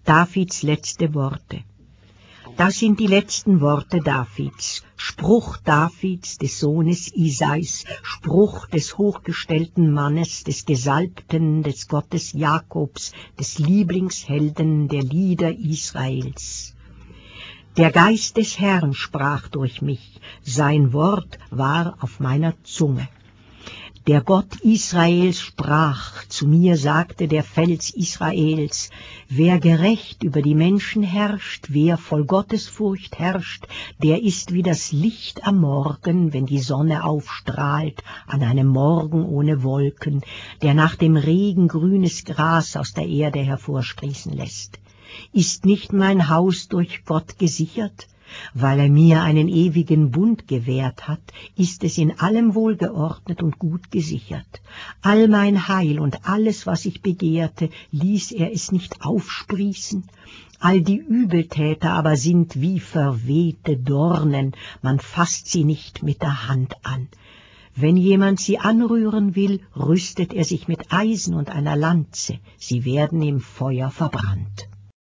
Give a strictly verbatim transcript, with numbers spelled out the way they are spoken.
Davids letzte Worte. Das sind die letzten Worte Davids, Spruch Davids, des Sohnes Isais, Spruch des hochgestellten Mannes, des Gesalbten, des Gottes Jakobs, des Lieblingshelden der Lieder Israels. Der Geist des Herrn sprach durch mich, sein Wort war auf meiner Zunge. Der Gott Israels sprach, zu mir sagte der Fels Israels, wer gerecht über die Menschen herrscht, wer voll Gottesfurcht herrscht, der ist wie das Licht am Morgen, wenn die Sonne aufstrahlt, an einem Morgen ohne Wolken, der nach dem Regen grünes Gras aus der Erde hervorsprießen lässt. Ist nicht mein Haus durch Gott gesichert? Weil er mir einen ewigen Bund gewährt hat, ist es in allem wohlgeordnet und gut gesichert. All mein Heil und alles, was ich begehrte, ließ er es nicht aufsprießen. All die Übeltäter aber sind wie verwehte Dornen, man fasst sie nicht mit der Hand an. Wenn jemand sie anrühren will, rüstet er sich mit Eisen und einer Lanze, sie werden im Feuer verbrannt.